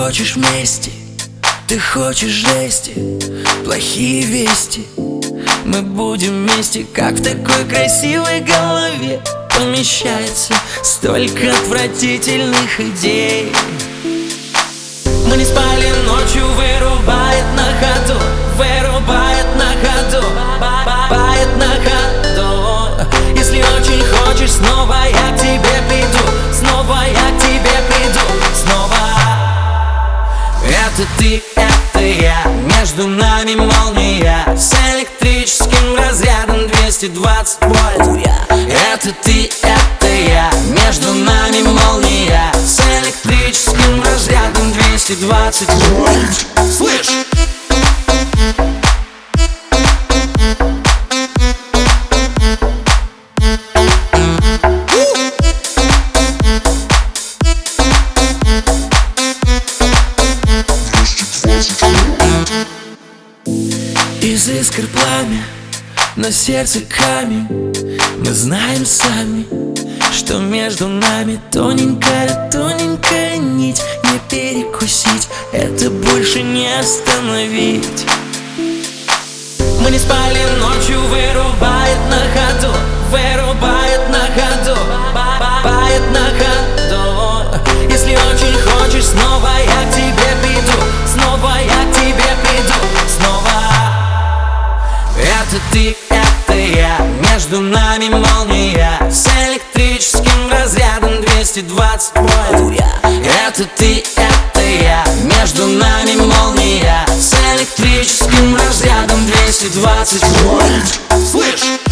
хочешь вместе, ты хочешь жести, плохие вести. Мы будем вместе, как в такой красивой голове помещается столько отвратительных идей. Мы не спали ночью, вырубает на ходу, вырубает на ходу, бает на ходу. Если очень хочешь, снова я к тебе приду, снова я к тебе приду, снова. Это ты, это я, между нами молния с электрическим разрядом 220 вольт. Это ты, это я, между нами молния с электрическим разрядом 220 вольт. Слышь! Из искр пламя, но сердце камень. Мы знаем сами, что между нами тоненькая, тоненькая нить. Не перекусить, это больше не остановить. Мы не спали ночью, вырубает на ходу, вырубает на ходу, бает на ходу. Если очень хочешь, снова я к тебе приду, снова я к тебе приду, снова. Это ты, это я, между нами молния с электрическим разрядом 220 вольт. Это ты, это я, между нами молния с электрическим разрядом 220 вольт. Слышь!